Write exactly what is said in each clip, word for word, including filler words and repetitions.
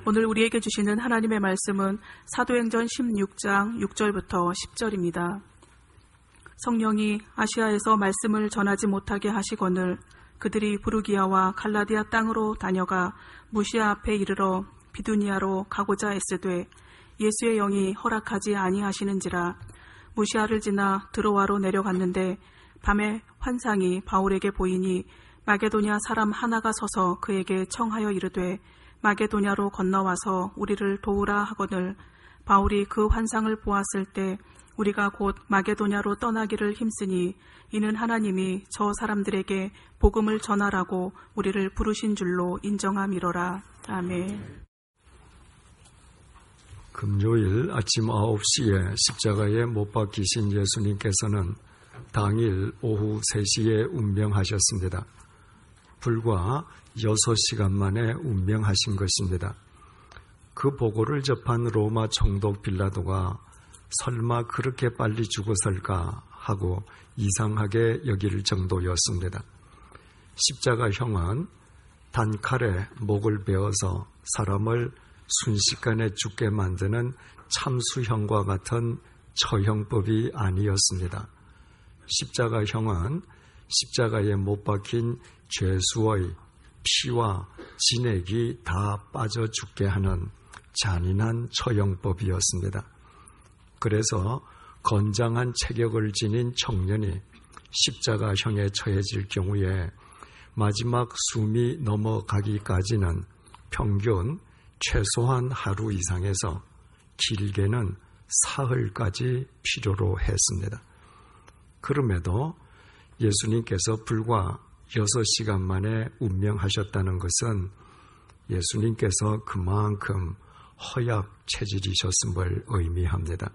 오늘 우리에게 주시는 하나님의 말씀은 사도행전 십육 장 육 절부터 십 절입니다. 성령이 아시아에서 말씀을 전하지 못하게 하시거늘 그들이 부르기아와 갈라디아 땅으로 다녀가 무시아 앞에 이르러 비두니아로 가고자 애쓰되 예수의 영이 허락하지 아니하시는지라. 무시아를 지나 드로아로 내려갔는데 밤에 환상이 바울에게 보이니 마게도냐 사람 하나가 서서 그에게 청하여 이르되 마게도냐로 건너와서 우리를 도우라 하거늘 바울이 그 환상을 보았을 때 우리가 곧 마게도냐로 떠나기를 힘쓰니 이는 하나님이 저 사람들에게 복음을 전하라고 우리를 부르신 줄로 인정함이로라. 아멘. 금요일 아침 아홉 시에 십자가에 못 박히신 예수님께서는 당일 오후 세 시에 운명하셨습니다. 불과 여섯 시간 만에 운명하신 것입니다. 그 보고를 접한 로마 총독 빌라도가 설마 그렇게 빨리 죽었을까 하고 이상하게 여길 정도였습니다. 십자가형은 단칼에 목을 베어서 사람을 순식간에 죽게 만드는 참수형과 같은 처형법이 아니었습니다. 십자가형은 십자가에 못 박힌 죄수의 피와 진액이 다 빠져 죽게 하는 잔인한 처형법이었습니다. 그래서 건장한 체격을 지닌 청년이 십자가형에 처해질 경우에 마지막 숨이 넘어가기까지는 평균 최소한 하루 이상에서 길게는 사흘까지 필요로 했습니다. 그럼에도 예수님께서 불과 여섯 시간 만에 운명하셨다는 것은 예수님께서 그만큼 허약 체질이셨음을 의미합니다.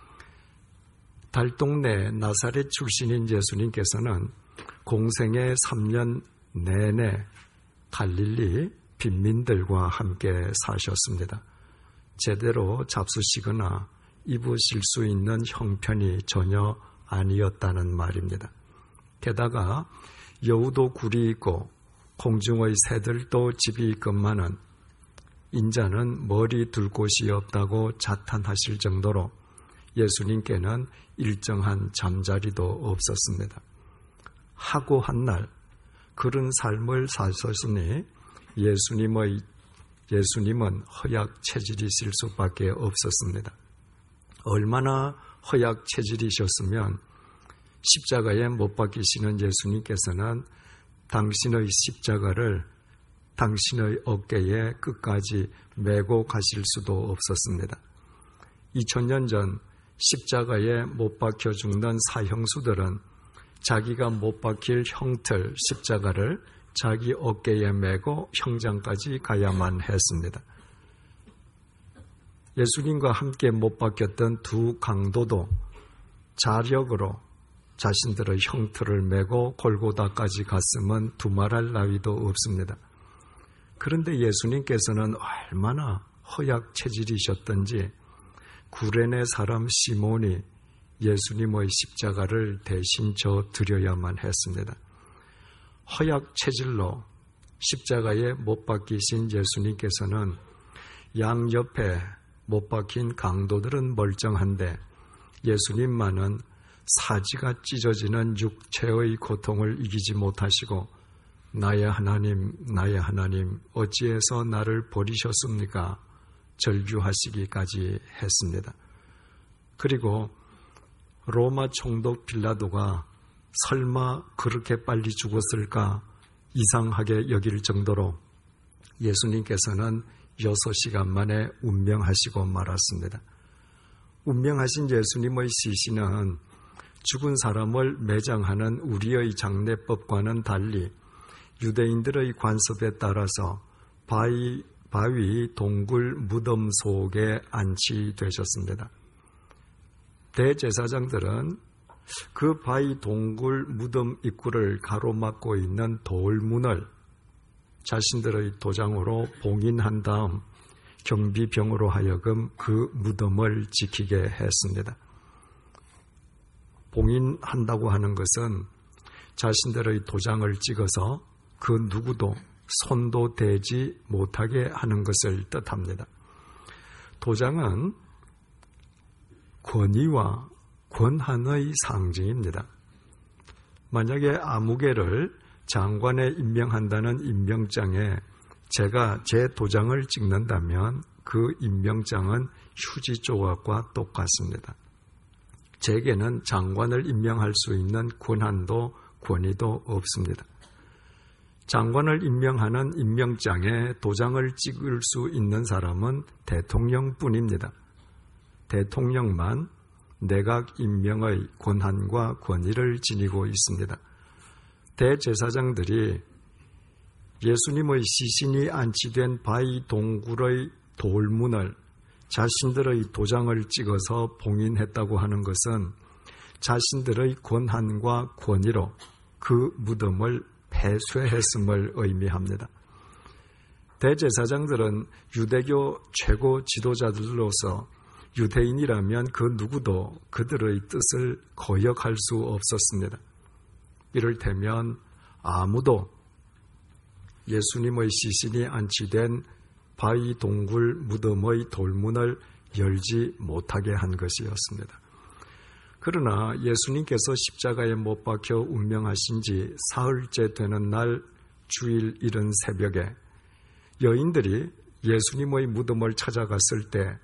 달동네 나사렛 출신인 예수님께서는 공생의 삼 년 내내 갈릴리 빈민들과 함께 사셨습니다. 제대로 잡수시거나 입으실 수 있는 형편이 전혀 아니었다는 말입니다. 게다가 여우도 굴이 있고 공중의 새들도 집이 있건만은 인자는 머리 둘 곳이 없다고 자탄하실 정도로 예수님께는 일정한 잠자리도 없었습니다. 하고 한 날 그런 삶을 사셨으니 예수님의, 예수님은 허약 체질이실 수밖에 없었습니다. 얼마나 허약 체질이셨으면 십자가에 못 박히시는 예수님께서는 당신의 십자가를 당신의 어깨에 끝까지 메고 가실 수도 없었습니다. 이천 년 전 십자가에 못 박혀 죽는 사형수들은 자기가 못 박힐 형틀 십자가를 자기 어깨에 메고 형장까지 가야만 했습니다. 예수님과 함께 못 박혔던 두 강도도 자력으로 자신들의 형틀을 메고 골고다까지 갔으면 두말할 나위도 없습니다. 그런데 예수님께서는 얼마나 허약 체질이셨던지 구레네 사람 시몬이 예수님의 십자가를 대신 져 드려야만 했습니다. 허약 체질로 십자가에 못 박히신 예수님께서는 양옆에 못 박힌 강도들은 멀쩡한데 예수님만은 사지가 찢어지는 육체의 고통을 이기지 못하시고 나의 하나님, 나의 하나님 어찌해서 나를 버리셨습니까? 절규하시기까지 했습니다. 그리고 로마 총독 빌라도가 설마 그렇게 빨리 죽었을까 이상하게 여길 정도로 예수님께서는 여섯 시간 만에 운명하시고 말았습니다. 운명하신 예수님의 시신은 죽은 사람을 매장하는 우리의 장례법과는 달리 유대인들의 관습에 따라서 바위, 바위 동굴 무덤 속에 안치되셨습니다. 대제사장들은 그 바위 동굴 무덤 입구를 가로막고 있는 돌문을 자신들의 도장으로 봉인한 다음 경비병으로 하여금 그 무덤을 지키게 했습니다. 봉인한다고 하는 것은 자신들의 도장을 찍어서 그 누구도 손도 대지 못하게 하는 것을 뜻합니다. 도장은 권위와 권한의 상징입니다. 만약에 아무개를 장관에 임명한다는 임명장에 제가 제 도장을 찍는다면 그 임명장은 휴지 조각과 똑같습니다. 제게는 장관을 임명할 수 있는 권한도 권위도 없습니다. 장관을 임명하는 임명장에 도장을 찍을 수 있는 사람은 대통령뿐입니다. 대통령만 내각 임명의 권한과 권위를 지니고 있습니다. 대제사장들이 예수님의 시신이 안치된 바위 동굴의 돌문을 자신들의 도장을 찍어서 봉인했다고 하는 것은 자신들의 권한과 권위로 그 무덤을 폐쇄했음을 의미합니다. 대제사장들은 유대교 최고 지도자들로서 유대인이라면 그 누구도 그들의 뜻을 거역할 수 없었습니다. 이를테면 아무도 예수님의 시신이 안치된 바위 동굴 무덤의 돌문을 열지 못하게 한 것이었습니다. 그러나 예수님께서 십자가에 못 박혀 운명하신 지 사흘째 되는 날 주일 이른 새벽에 여인들이 예수님의 무덤을 찾아갔을 때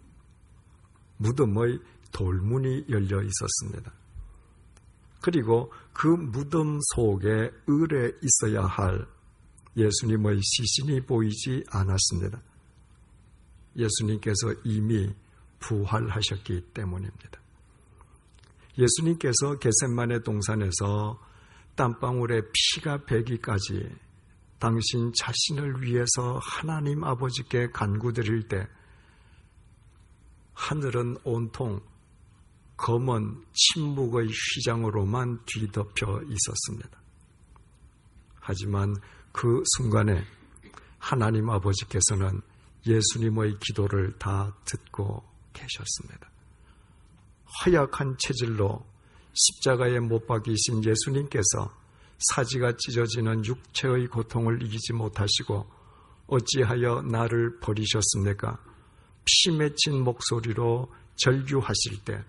무덤의 돌문이 열려 있었습니다. 그리고 그 무덤 속에 을에 있어야 할 예수님의 시신이 보이지 않았습니다. 예수님께서 이미 부활하셨기 때문입니다. 예수님께서 겟세마네 동산에서 땀방울에 피가 배기까지 당신 자신을 위해서 하나님 아버지께 간구드릴 때 하늘은 온통 검은 침묵의 휘장으로만 뒤덮여 있었습니다. 하지만 그 순간에 하나님 아버지께서는 예수님의 기도를 다 듣고 계셨습니다. 허약한 체질로 십자가에 못 박이신 예수님께서 사지가 찢어지는 육체의 고통을 이기지 못하시고 어찌하여 나를 버리셨습니까? 피 맺힌 목소리로 절규하실 때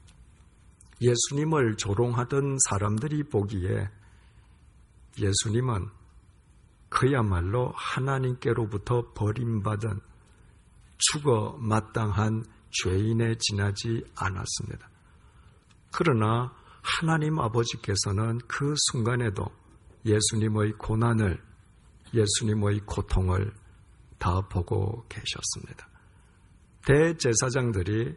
예수님을 조롱하던 사람들이 보기에 예수님은 그야말로 하나님께로부터 버림받은 죽어 마땅한 죄인에 지나지 않았습니다. 그러나 하나님 아버지께서는 그 순간에도 예수님의 고난을, 예수님의 고통을 다 보고 계셨습니다. 대제사장들이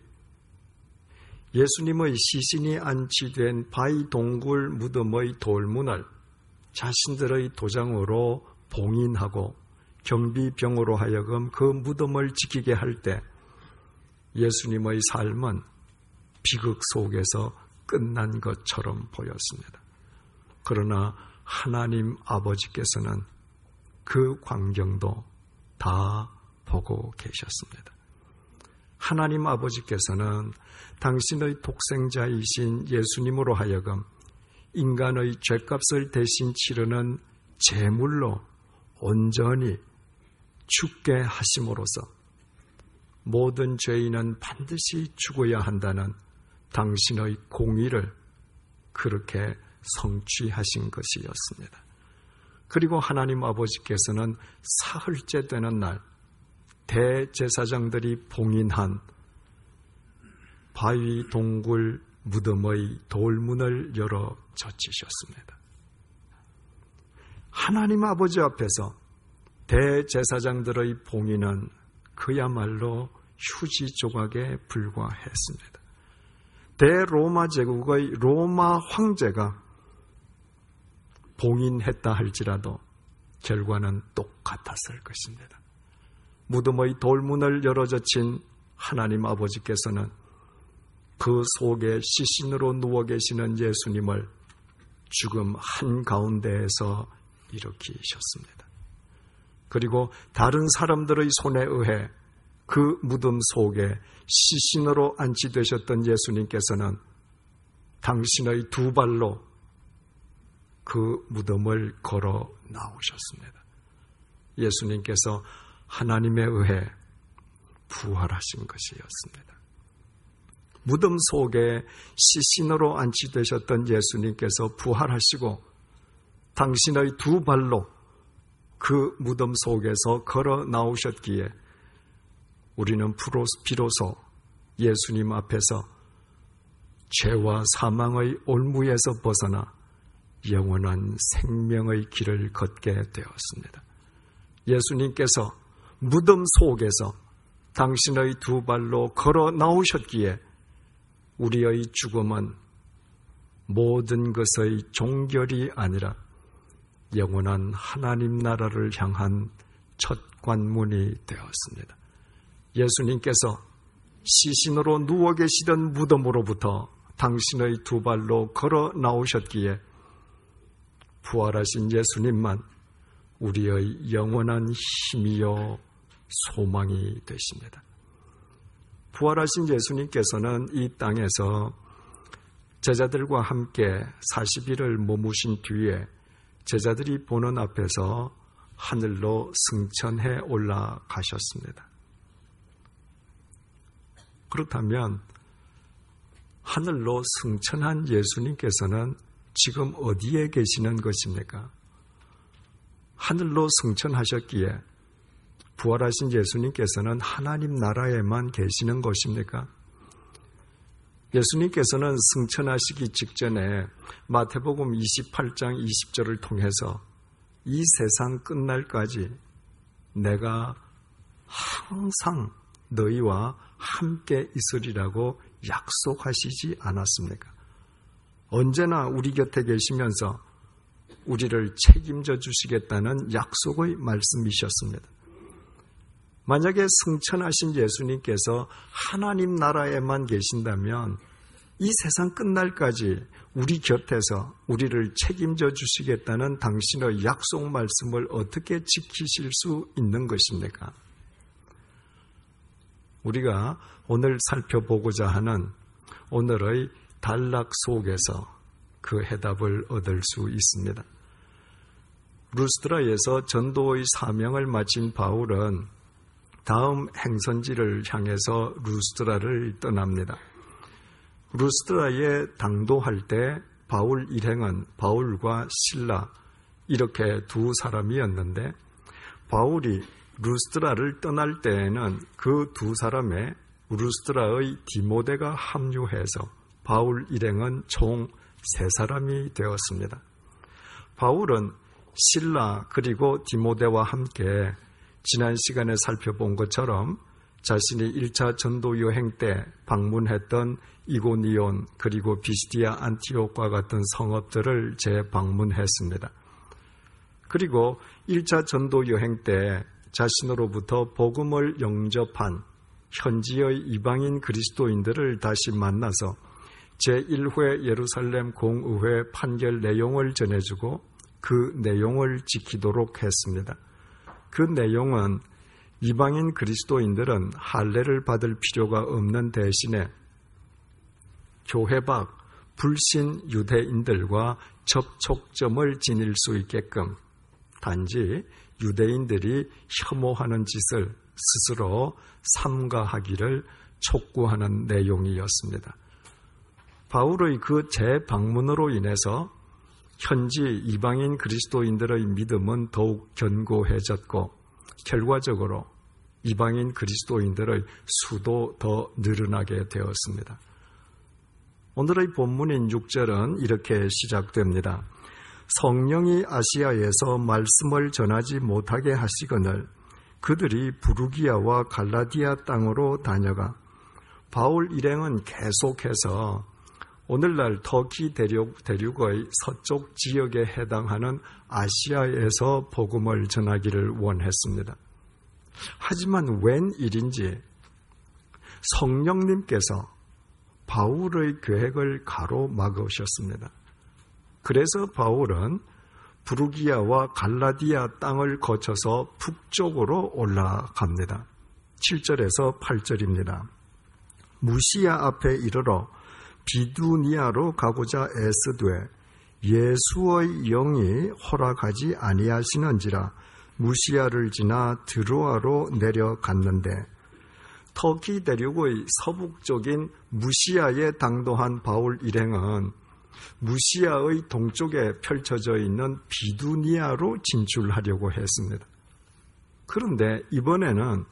예수님의 시신이 안치된 바위 동굴 무덤의 돌문을 자신들의 도장으로 봉인하고 경비병으로 하여금 그 무덤을 지키게 할 때 예수님의 삶은 비극 속에서 끝난 것처럼 보였습니다. 그러나 하나님 아버지께서는 그 광경도 다 보고 계셨습니다. 하나님 아버지께서는 당신의 독생자이신 예수님으로 하여금 인간의 죄값을 대신 치르는 제물로 온전히 죽게 하심으로써 모든 죄인은 반드시 죽어야 한다는 당신의 공의를 그렇게 성취하신 것이었습니다. 그리고 하나님 아버지께서는 사흘째 되는 날 대제사장들이 봉인한 바위 동굴 무덤의 돌문을 열어 젖히셨습니다. 하나님 아버지 앞에서 대제사장들의 봉인은 그야말로 휴지 조각에 불과했습니다. 대로마 제국의 로마 황제가 봉인했다 할지라도 결과는 똑같았을 것입니다. 무덤의 돌문을 열어젖힌 하나님 아버지께서는 그 속에 시신으로 누워 계시는 예수님을 죽음 한가운데에서 일으키셨습니다. 그리고 다른 사람들의 손에 의해 그 무덤 속에 시신으로 안치되셨던 예수님께서는 당신의 두 발로 그 무덤을 걸어 나오셨습니다. 예수님께서 하나님에 의해 부활하신 것이었습니다. 무덤 속에 시신으로 안치되셨던 예수님께서 부활하시고 당신의 두 발로 그 무덤 속에서 걸어 나오셨기에 우리는 비로소 예수님 앞에서 죄와 사망의 올무에서 벗어나 영원한 생명의 길을 걷게 되었습니다. 예수님께서 무덤 속에서 당신의 두 발로 걸어 나오셨기에 우리의 죽음은 모든 것의 종결이 아니라 영원한 하나님 나라를 향한 첫 관문이 되었습니다. 예수님께서 시신으로 누워 계시던 무덤으로부터 당신의 두 발로 걸어 나오셨기에 부활하신 예수님만 우리의 영원한 힘이요 소망이 되십니다. 부활하신 예수님께서는 이 땅에서 제자들과 함께 사십 일을 머무신 뒤에 제자들이 보는 앞에서 하늘로 승천해 올라가셨습니다. 그렇다면 하늘로 승천한 예수님께서는 지금 어디에 계시는 것입니까? 하늘로 승천하셨기에 부활하신 예수님께서는 하나님 나라에만 계시는 것입니까? 예수님께서는 승천하시기 직전에 마태복음 이십팔 장 이십 절을 통해서 이 세상 끝날까지 내가 항상 너희와 함께 있으리라고 약속하시지 않았습니까? 언제나 우리 곁에 계시면서 우리를 책임져 주시겠다는 약속의 말씀이셨습니다. 만약에 승천하신 예수님께서 하나님 나라에만 계신다면 이 세상 끝날까지 우리 곁에서 우리를 책임져 주시겠다는 당신의 약속 말씀을 어떻게 지키실 수 있는 것입니까? 우리가 오늘 살펴보고자 하는 오늘의 단락 속에서 그 해답을 얻을 수 있습니다. 루스드라에서 전도의 사명을 마친 바울은 다음 행선지를 향해서 루스드라를 떠납니다. 루스드라에 당도할 때 바울 일행은 바울과 실라 이렇게 두 사람이었는데 바울이 루스드라를 떠날 때에는 그 두 사람의 루스드라의 디모데가 합류해서 바울 일행은 총 세 사람이 되었습니다. 바울은 실라 그리고 디모데와 함께 지난 시간에 살펴본 것처럼 자신이 일 차 전도 여행 때 방문했던 이고니온 그리고 비시디아 안티옥과 같은 성읍들을 재방문했습니다. 그리고 일 차 전도 여행 때 자신으로부터 복음을 영접한 현지의 이방인 그리스도인들을 다시 만나서 제일 회 예루살렘 공의회 판결 내용을 전해주고 그 내용을 지키도록 했습니다. 그 내용은 이방인 그리스도인들은 할례를 받을 필요가 없는 대신에 교회 밖 불신 유대인들과 접촉점을 지닐 수 있게끔 단지 유대인들이 혐오하는 짓을 스스로 삼가하기를 촉구하는 내용이었습니다. 바울의 그 재방문으로 인해서 현지 이방인 그리스도인들의 믿음은 더욱 견고해졌고 결과적으로 이방인 그리스도인들의 수도 더 늘어나게 되었습니다. 오늘의 본문인 육 절은 이렇게 시작됩니다. 성령이 아시아에서 말씀을 전하지 못하게 하시거늘 그들이 부르기아와 갈라디아 땅으로 다녀가 바울 일행은 계속해서 오늘날 터키 대륙, 대륙의 서쪽 지역에 해당하는 아시아에서 복음을 전하기를 원했습니다. 하지만 웬일인지 성령님께서 바울의 계획을 가로막으셨습니다. 그래서 바울은 부르기아와 갈라디아 땅을 거쳐서 북쪽으로 올라갑니다. 칠 절에서 팔 절입니다. 무시아 앞에 이르러 비두니아로 가고자 애쓰되 예수의 영이 허락하지 아니하시는지라 무시아를 지나 드로아로 내려갔는데 터키 대륙의 서북쪽인 무시아에 당도한 바울 일행은 무시아의 동쪽에 펼쳐져 있는 비두니아로 진출하려고 했습니다. 그런데 이번에는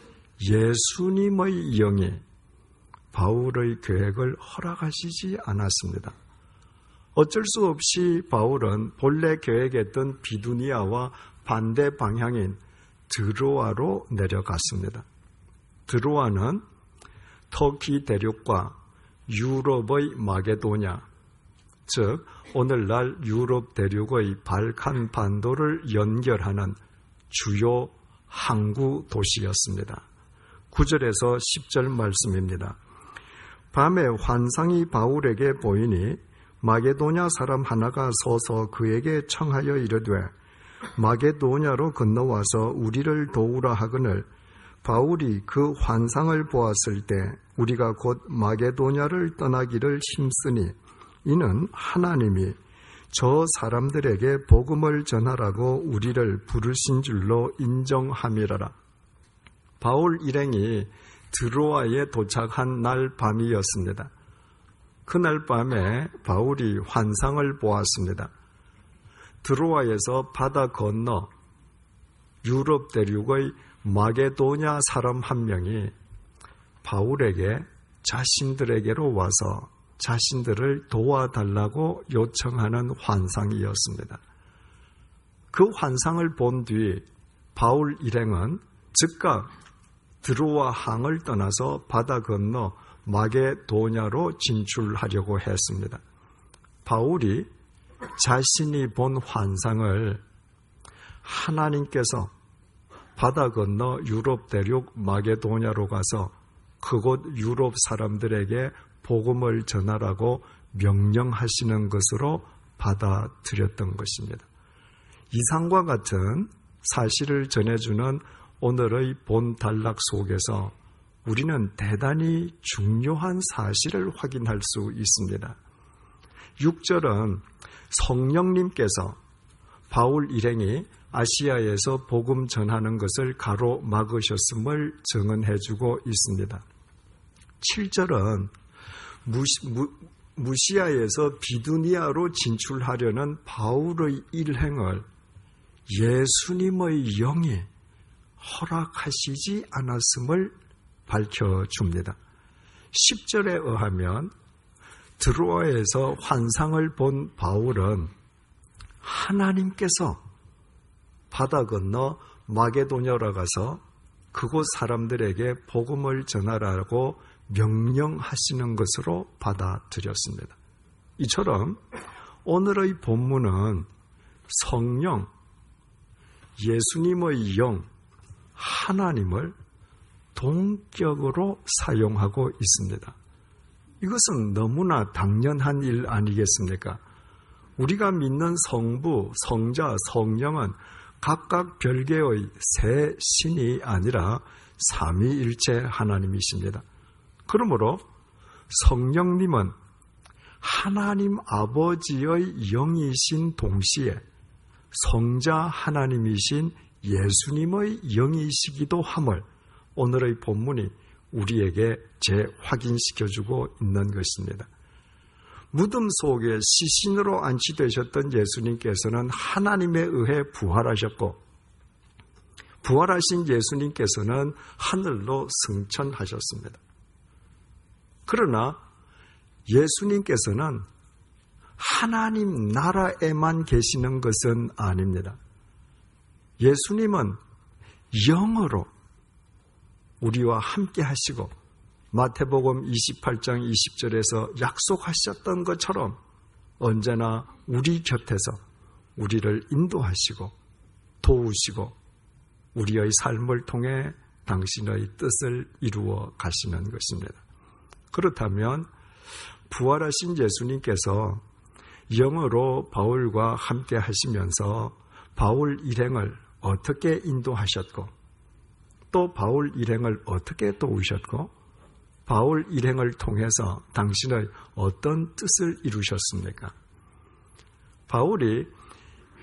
예수님의 영이 바울의 계획을 허락하시지 않았습니다. 어쩔 수 없이 바울은 본래 계획했던 비두니아와 반대 방향인 드로아로 내려갔습니다. 드로아는 터키 대륙과 유럽의 마게도냐, 즉 오늘날 유럽 대륙의 발칸 반도를 연결하는 주요 항구 도시였습니다. 구 절에서 십 절 말씀입니다. 밤에 환상이 바울에게 보이니 마게도냐 사람 하나가 서서 그에게 청하여 이르되 마게도냐로 건너와서 우리를 도우라 하거늘 바울이 그 환상을 보았을 때 우리가 곧 마게도냐를 떠나기를 힘쓰니 이는 하나님이 저 사람들에게 복음을 전하라고 우리를 부르신 줄로 인정함이라라. 바울 일행이 드로아에 도착한 날 밤이었습니다. 그날 밤에 바울이 환상을 보았습니다. 드로아에서 바다 건너 유럽 대륙의 마게도냐 사람 한 명이 바울에게 자신들에게로 와서 자신들을 도와달라고 요청하는 환상이었습니다. 그 환상을 본 뒤 바울 일행은 즉각 드로아 항을 떠나서 바다 건너 마게도냐로 진출하려고 했습니다. 바울이 자신이 본 환상을 하나님께서 바다 건너 유럽 대륙 마게도냐로 가서 그곳 유럽 사람들에게 복음을 전하라고 명령하시는 것으로 받아들였던 것입니다. 이상과 같은 사실을 전해주는 오늘의 본 단락 속에서 우리는 대단히 중요한 사실을 확인할 수 있습니다. 육 절은 성령님께서 바울 일행이 아시아에서 복음 전하는 것을 가로막으셨음을 증언해주고 있습니다. 칠 절은 무시, 무, 무시아에서 비두니아로 진출하려는 바울의 일행을 예수님의 영이 허락하시지 않았음을 밝혀줍니다. 십 절에 의하면 드로아에서 환상을 본 바울은 하나님께서 바다 건너 마게도냐로 가서 그곳 사람들에게 복음을 전하라고 명령하시는 것으로 받아들였습니다. 이처럼 오늘의 본문은 성령, 예수님의 영, 하나님을 동격으로 사용하고 있습니다. 이것은 너무나 당연한 일 아니겠습니까? 우리가 믿는 성부, 성자, 성령은 각각 별개의 세 신이 아니라 삼위일체 하나님이십니다. 그러므로 성령님은 하나님 아버지의 영이신 동시에 성자 하나님이신 예수님의 영이시기도 함을 오늘의 본문이 우리에게 재확인시켜주고 있는 것입니다. 무덤 속에 시신으로 안치되셨던 예수님께서는 하나님에 의해 부활하셨고 부활하신 예수님께서는 하늘로 승천하셨습니다. 그러나 예수님께서는 하나님 나라에만 계시는 것은 아닙니다. 예수님은 영으로 우리와 함께 하시고 마태복음 이십팔 장 이십 절에서 약속하셨던 것처럼 언제나 우리 곁에서 우리를 인도하시고 도우시고 우리의 삶을 통해 당신의 뜻을 이루어 가시는 것입니다. 그렇다면 부활하신 예수님께서 영으로 바울과 함께 하시면서 바울 일행을 어떻게 인도하셨고 또 바울 일행을 어떻게 도우셨고 바울 일행을 통해서 당신의 어떤 뜻을 이루셨습니까? 바울이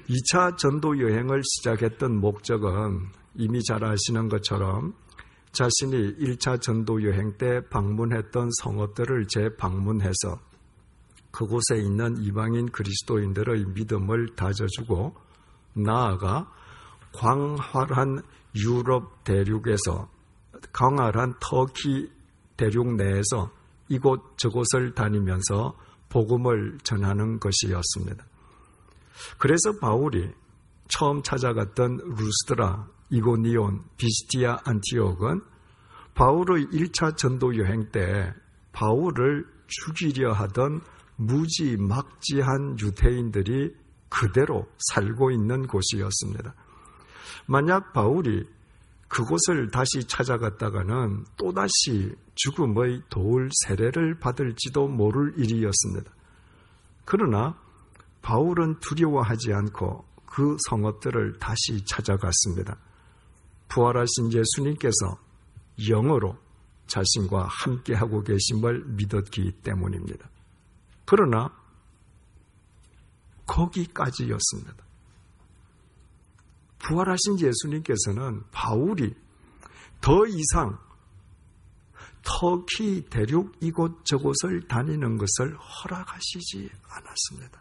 이 차 전도 여행을 시작했던 목적은 이미 잘 아시는 것처럼 자신이 일 차 전도 여행 때 방문했던 성읍들을 재방문해서 그곳에 있는 이방인 그리스도인들의 믿음을 다져주고 나아가 광활한 유럽 대륙에서 광활한 터키 대륙 내에서 이곳 저곳을 다니면서 복음을 전하는 것이었습니다. 그래서 바울이 처음 찾아갔던 루스드라, 이고니온, 비시디아, 안티옥은 바울의 일 차 전도 여행 때 바울을 죽이려 하던 무지막지한 유대인들이 그대로 살고 있는 곳이었습니다. 만약 바울이 그곳을 다시 찾아갔다가는 또다시 죽음의 돌 세례를 받을지도 모를 일이었습니다. 그러나 바울은 두려워하지 않고 그 성읍들을 다시 찾아갔습니다. 부활하신 예수님께서 영으로 자신과 함께하고 계심을 믿었기 때문입니다. 그러나 거기까지였습니다. 부활하신 예수님께서는 바울이 더 이상 터키 대륙 이곳저곳을 다니는 것을 허락하시지 않았습니다.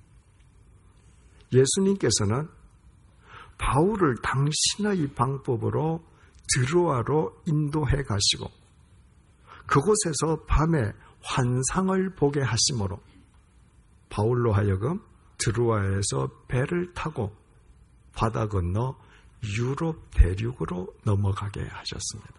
예수님께서는 바울을 당신의 방법으로 드로아로 인도해 가시고 그곳에서 밤에 환상을 보게 하심으로 바울로 하여금 드로아에서 배를 타고 바다 건너 유럽 대륙으로 넘어가게 하셨습니다.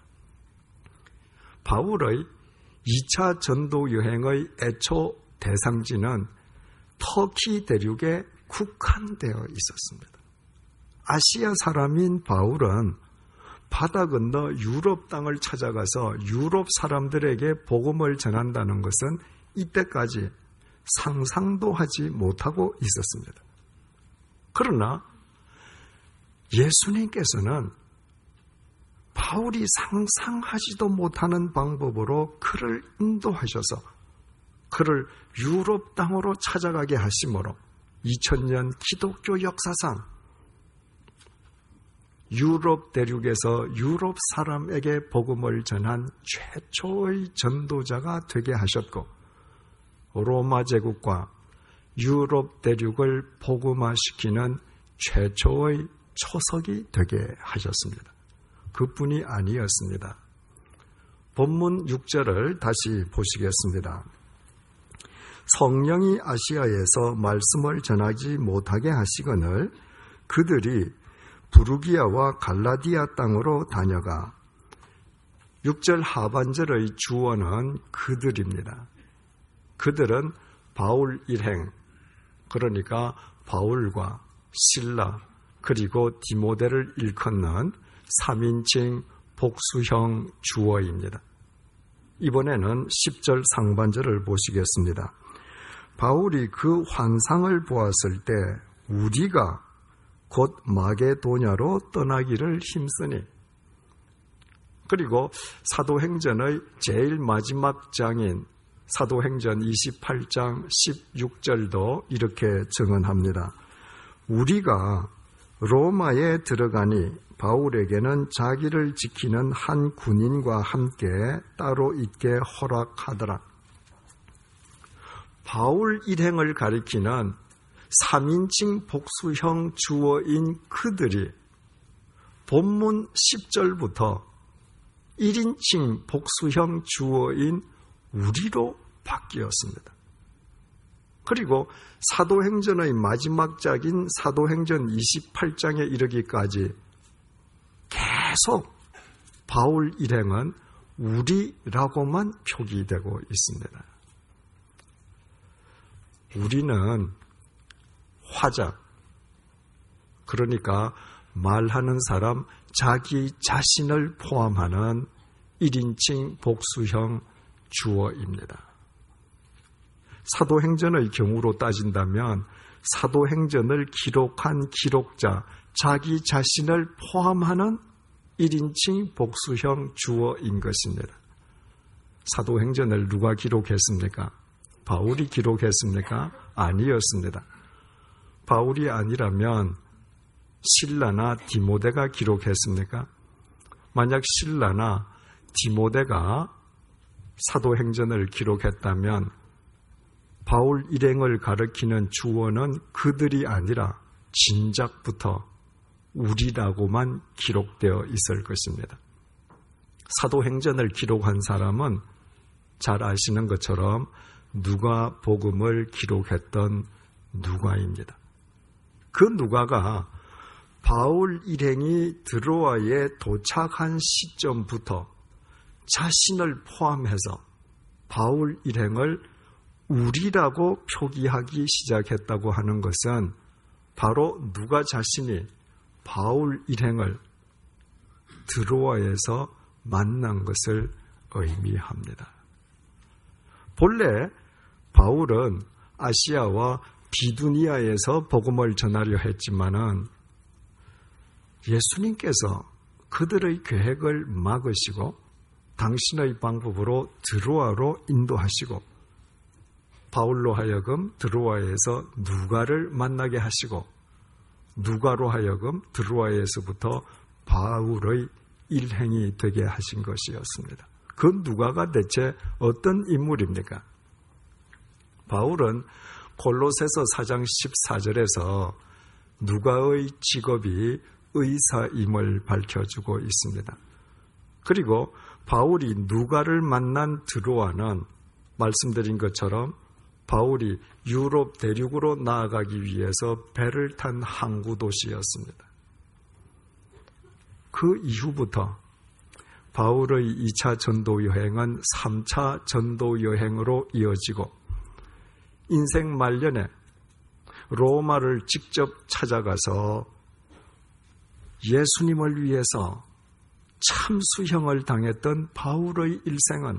바울의 이 차 전도 여행의 애초 대상지는 터키 대륙에 국한되어 있었습니다. 아시아 사람인 바울은 바다 건너 유럽 땅을 찾아가서 유럽 사람들에게 복음을 전한다는 것은 이때까지 상상도 하지 못하고 있었습니다. 그러나 예수님께서는 바울이 상상하지도 못하는 방법으로 그를 인도하셔서 그를 유럽 땅으로 찾아가게 하심으로 이천 년 기독교 역사상 유럽 대륙에서 유럽 사람에게 복음을 전한 최초의 전도자가 되게 하셨고 로마 제국과 유럽 대륙을 복음화시키는 최초의 초석이 되게 하셨습니다. 그뿐이 아니었습니다. 본문 육 절을 다시 보시겠습니다. 성령이 아시아에서 말씀을 전하지 못하게 하시거늘 그들이 부르기아와 갈라디아 땅으로 다녀가 육 절 하반절의 주어는 그들입니다. 그들은 바울 일행, 그러니까 바울과 실라 그리고 디모데를 일컫는 삼 인칭 복수형 주어입니다. 이번에는 십 절 상반절을 보시겠습니다. 바울이 그 환상을 보았을 때 우리가 곧 마게도냐로 떠나기를 힘쓰니, 그리고 사도행전의 제일 마지막 장인 사도행전 이십팔 장 십육 절도 이렇게 증언합니다. 우리가 로마에 들어가니 바울에게는 자기를 지키는 한 군인과 함께 따로 있게 허락하더라. 바울 일행을 가리키는 삼 인칭 복수형 주어인 그들이 본문 십 절부터 일 인칭 복수형 주어인 우리로 바뀌었습니다. 그리고 사도행전의 마지막 장인 사도행전 이십팔 장에 이르기까지 계속 바울 일행은 우리라고만 표기되고 있습니다. 우리는 화작, 그러니까 말하는 사람 자기 자신을 포함하는 일 인칭 복수형 주어입니다. 사도행전의 경우로 따진다면 사도행전을 기록한 기록자, 자기 자신을 포함하는 일 인칭 복수형 주어인 것입니다. 사도행전을 누가 기록했습니까? 바울이 기록했습니까? 아니었습니다. 바울이 아니라면 실라나 디모데가 기록했습니까? 만약 실라나 디모데가 사도행전을 기록했다면 바울 일행을 가리키는 주어는 그들이 아니라 진작부터 우리라고만 기록되어 있을 것입니다. 사도행전을 기록한 사람은 잘 아시는 것처럼 누가복음을 기록했던 누가입니다. 그 누가가 바울 일행이 드로아에 도착한 시점부터 자신을 포함해서 바울 일행을 우리라고 표기하기 시작했다고 하는 것은 바로 누가 자신이 바울 일행을 드로아에서 만난 것을 의미합니다. 본래 바울은 아시아와 비두니아에서 복음을 전하려 했지만은 예수님께서 그들의 계획을 막으시고 당신의 방법으로 드로아로 인도하시고 바울로 하여금 드로아에서 누가를 만나게 하시고 누가로 하여금 드로아에서부터 바울의 일행이 되게 하신 것이었습니다. 그 누가가 대체 어떤 인물입니까? 바울은 골로새서 사 장 십사 절에서 누가의 직업이 의사임을 밝혀주고 있습니다. 그리고 바울이 누가를 만난 드로아는 말씀드린 것처럼 바울이 유럽 대륙으로 나아가기 위해서 배를 탄 항구 도시였습니다. 그 이후부터 바울의 이 차 전도 여행은 삼 차 전도 여행으로 이어지고 인생 말년에 로마를 직접 찾아가서 예수님을 위해서 참수형을 당했던 바울의 일생은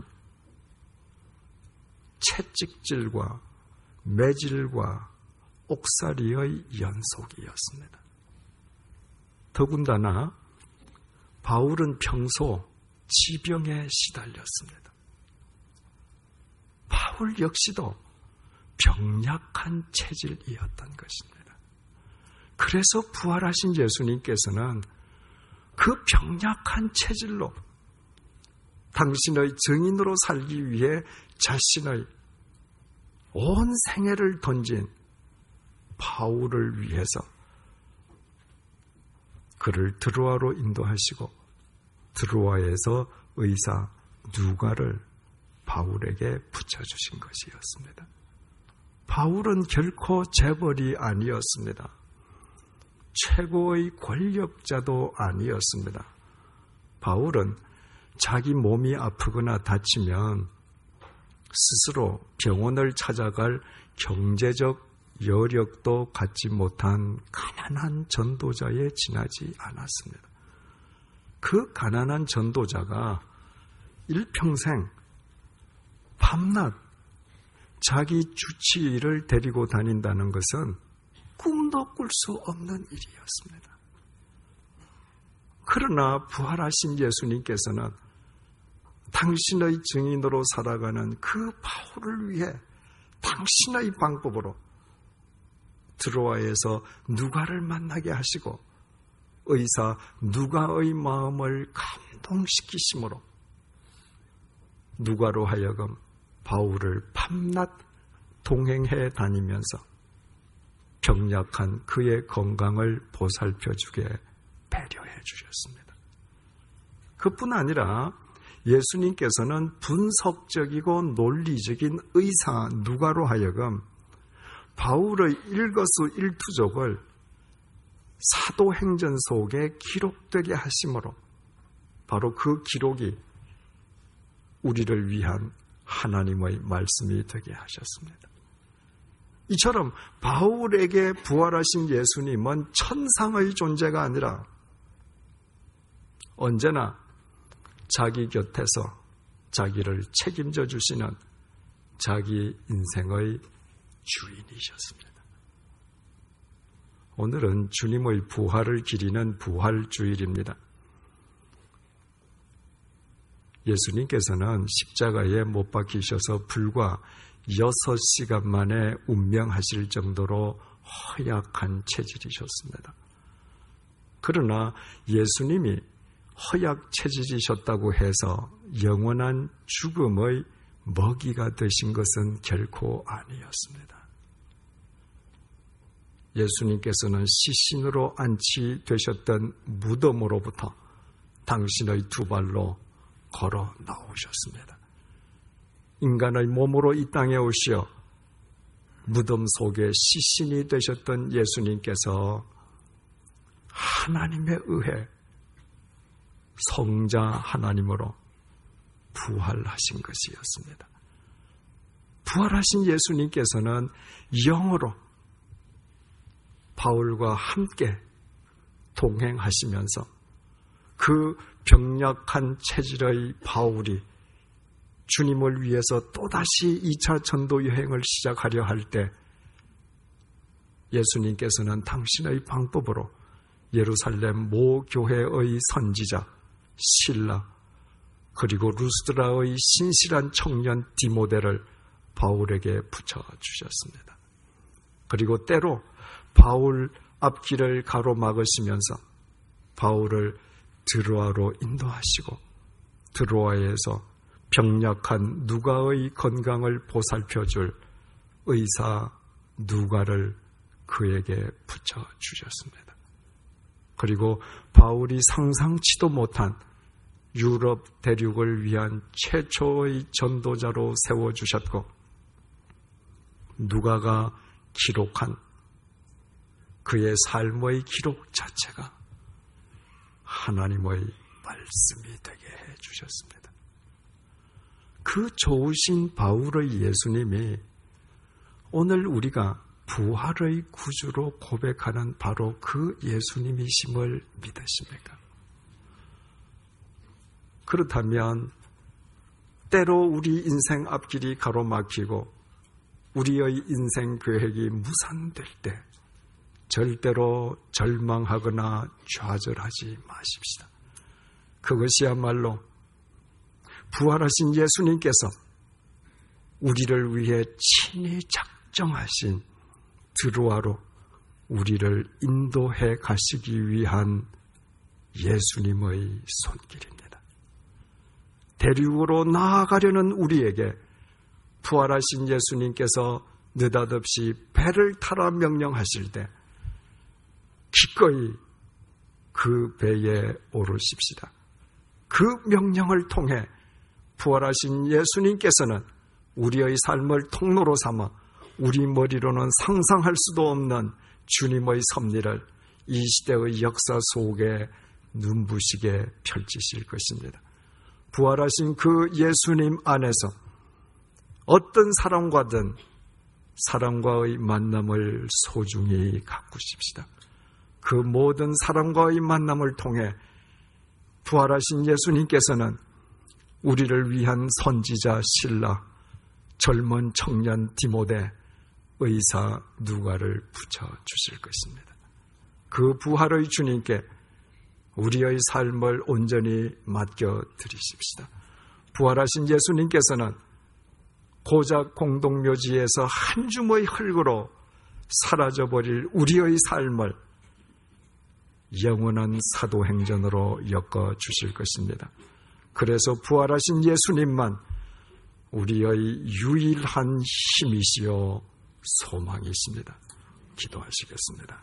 채찍질과 매질과 옥살이의 연속이었습니다. 더군다나 바울은 평소 지병에 시달렸습니다. 바울 역시도 병약한 체질이었던 것입니다. 그래서 부활하신 예수님께서는 그 병약한 체질로 당신의 증인으로 살기 위해 자신의 온 생애를 던진 바울을 위해서 그를 드로아로 인도하시고 드로아에서 의사 누가를 바울에게 붙여주신 것이었습니다. 바울은 결코 재벌이 아니었습니다. 최고의 권력자도 아니었습니다. 바울은 자기 몸이 아프거나 다치면 스스로 병원을 찾아갈 경제적 여력도 갖지 못한 가난한 전도자에 지나지 않았습니다. 그 가난한 전도자가 일평생 밤낮 자기 주치의를 데리고 다닌다는 것은 꿈도 꿀 수 없는 일이었습니다. 그러나 부활하신 예수님께서는 당신의 증인으로 살아가는 그 바울을 위해 당신의 방법으로 드로아에서 누가를 만나게 하시고 의사 누가의 마음을 감동시키심으로 누가로 하여금 바울을 밤낮 동행해 다니면서 병약한 그의 건강을 보살펴주게 배려해 주셨습니다. 그뿐 아니라 예수님께서는 분석적이고 논리적인 의사 누가로 하여금 바울의 일거수일투족을 사도행전 속에 기록되게 하심으로 바로 그 기록이 우리를 위한 하나님의 말씀이 되게 하셨습니다. 이처럼 바울에게 부활하신 예수님은 천상의 존재가 아니라 언제나 자기 곁에서 자기를 책임져 주시는 자기 인생의 주인이셨습니다. 오늘은 주님의 부활을 기리는 부활주일입니다. 예수님께서는 십자가에 못 박히셔서 불과 여섯 시간 만에 운명하실 정도로 허약한 체질이셨습니다. 그러나 예수님이 허약 체질이셨다고 해서 영원한 죽음의 먹이가 되신 것은 결코 아니었습니다. 예수님께서는 시신으로 안치되셨던 무덤으로부터 당신의 두 발로 걸어 나오셨습니다. 인간의 몸으로 이 땅에 오시어 무덤 속에 시신이 되셨던 예수님께서 하나님에 의해 성자 하나님으로 부활하신 것이었습니다. 부활하신 예수님께서는 영으로 바울과 함께 동행하시면서 그 병약한 체질의 바울이 주님을 위해서 또다시 이 차 전도 여행을 시작하려 할 때 예수님께서는 당신의 방법으로 예루살렘 모 교회의 선지자 실라 그리고 루스드라의 신실한 청년 디모데를 바울에게 붙여주셨습니다. 그리고 때로 바울 앞길을 가로막으시면서 바울을 드로아로 인도하시고 드로아에서 병약한 누가의 건강을 보살펴줄 의사 누가를 그에게 붙여주셨습니다. 그리고 바울이 상상치도 못한 유럽 대륙을 위한 최초의 전도자로 세워주셨고 누가가 기록한 그의 삶의 기록 자체가 하나님의 말씀이 되게 해주셨습니다. 그 좋으신 바울의 예수님이 오늘 우리가 부활의 구주로 고백하는 바로 그 예수님이심을 믿으십니까? 그렇다면 때로 우리 인생 앞길이 가로막히고 우리의 인생 계획이 무산될 때 절대로 절망하거나 좌절하지 마십시다. 그것이야말로 부활하신 예수님께서 우리를 위해 친히 작정하신 드로아로 우리를 인도해 가시기 위한 예수님의 손길입니다. 대륙으로 나아가려는 우리에게 부활하신 예수님께서 느닷없이 배를 타라 명령하실 때 기꺼이 그 배에 오르십시다. 그 명령을 통해 부활하신 예수님께서는 우리의 삶을 통로로 삼아 우리 머리로는 상상할 수도 없는 주님의 섭리를 이 시대의 역사 속에 눈부시게 펼치실 것입니다. 부활하신 그 예수님 안에서 어떤 사람과든 사람과의 만남을 소중히 가꾸십시다. 그 모든 사람과의 만남을 통해 부활하신 예수님께서는 우리를 위한 선지자 실라, 젊은 청년 디모데, 의사 누가를 붙여주실 것입니다. 그 부활의 주님께 우리의 삶을 온전히 맡겨드리십시다. 부활하신 예수님께서는 고작 공동묘지에서 한 줌의 흙으로 사라져버릴 우리의 삶을 영원한 사도행전으로 엮어주실 것입니다. 그래서 부활하신 예수님만 우리의 유일한 힘이시요 소망이십니다. 기도하시겠습니다.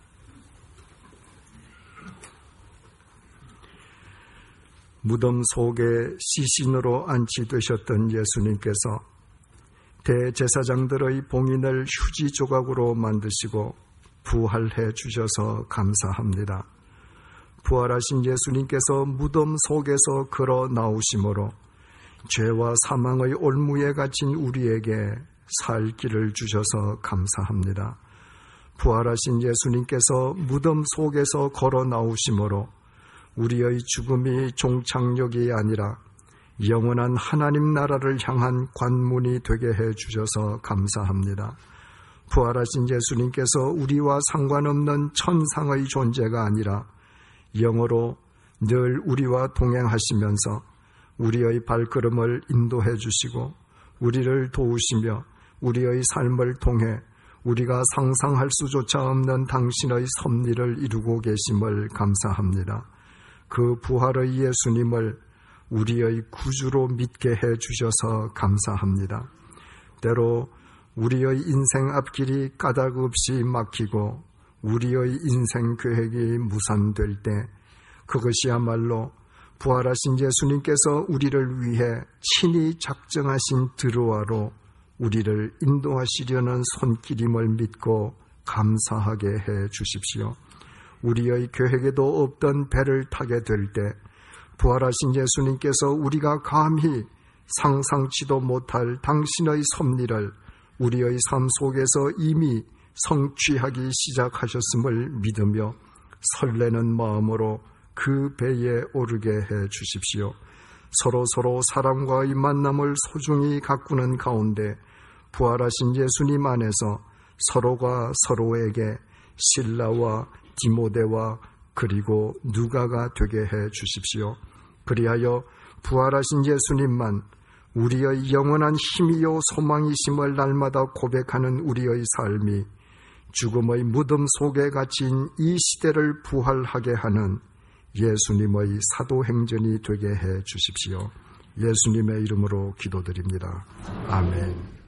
무덤 속에 시신으로 안치되셨던 예수님께서 대제사장들의 봉인을 휴지 조각으로 만드시고 부활해 주셔서 감사합니다. 부활하신 예수님께서 무덤 속에서 걸어 나오심으로 죄와 사망의 올무에 갇힌 우리에게 살 길을 주셔서 감사합니다. 부활하신 예수님께서 무덤 속에서 걸어 나오심으로 우리의 죽음이 종착역이 아니라 영원한 하나님 나라를 향한 관문이 되게 해 주셔서 감사합니다. 부활하신 예수님께서 우리와 상관없는 천상의 존재가 아니라 영으로 늘 우리와 동행하시면서 우리의 발걸음을 인도해 주시고 우리를 도우시며 우리의 삶을 통해 우리가 상상할 수조차 없는 당신의 섭리를 이루고 계심을 감사합니다. 그 부활의 예수님을 우리의 구주로 믿게 해 주셔서 감사합니다. 때로 우리의 인생 앞길이 까닭없이 막히고 우리의 인생 계획이 무산될 때 그것이야말로 부활하신 예수님께서 우리를 위해 친히 작정하신 드로아로 우리를 인도하시려는 손길임을 믿고 감사하게 해 주십시오. 우리의 계획에도 없던 배를 타게 될 때 부활하신 예수님께서 우리가 감히 상상치도 못할 당신의 섭리를 우리의 삶 속에서 이미 성취하기 시작하셨음을 믿으며 설레는 마음으로 그 배에 오르게 해 주십시오. 서로 서로 사람과의 만남을 소중히 가꾸는 가운데 부활하신 예수님 안에서 서로가 서로에게 실라와 디모데와 그리고 누가가 되게 해 주십시오. 그리하여 부활하신 예수님만 우리의 영원한 힘이요 소망이심을 날마다 고백하는 우리의 삶이 죽음의 무덤 속에 갇힌 이 시대를 부활하게 하는 예수님의 사도행전이 되게 해 주십시오. 예수님의 이름으로 기도드립니다. 아멘.